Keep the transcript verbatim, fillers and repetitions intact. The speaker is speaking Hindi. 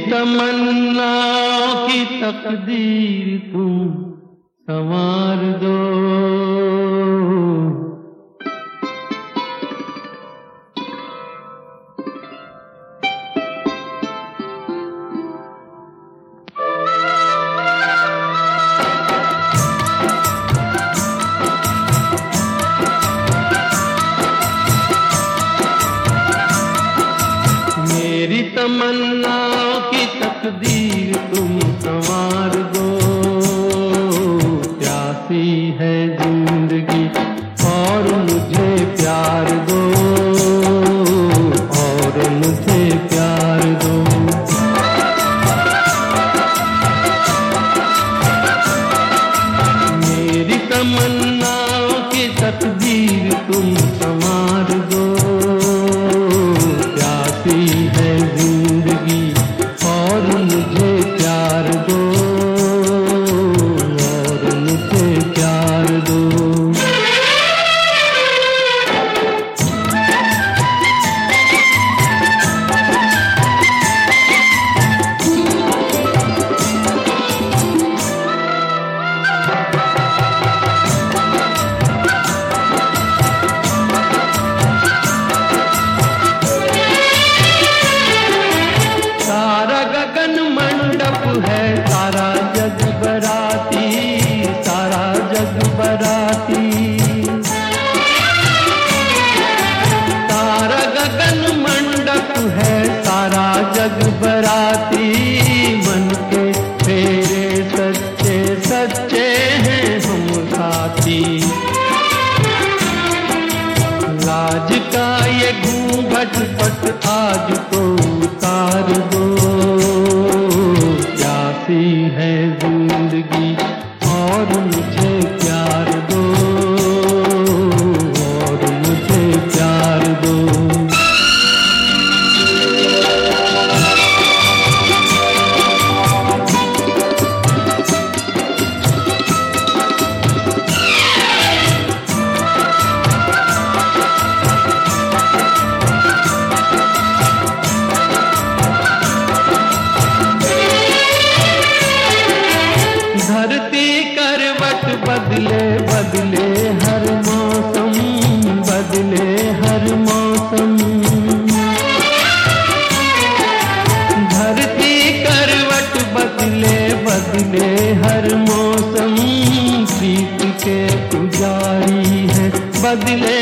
तमन्ना की तकदीर तुम संवार दो। मेरी तमन्ना की तकदीर तुम संवार दो। प्यासी है जिंदगी और मुझे प्यार दो, और मुझे प्यार दो। मेरी तमन्ना की तकदीर तुम संवार दो। प्यासी है जिंदगी और मुझे प्यार दो, और मुझे प्यार दो। सारा गगन मंडप है, सारा जग बराती, सारा जग बराती। सारा गगन मंडप है, सारा जग बराती। मन के फेरे सच्चे सच्चे हैं हम साथी। लाज का ये घूंघट पट आज तो उतार दो। प्यासी है जिंदगी और मुझे प्यार दो, और मुझे प्यार दो। धरती करवट बदले बदले हर मौसम, बदले हर मौसम। धरती करवट बदले बदले हर मौसम। प्रीत के पुजारी है बदले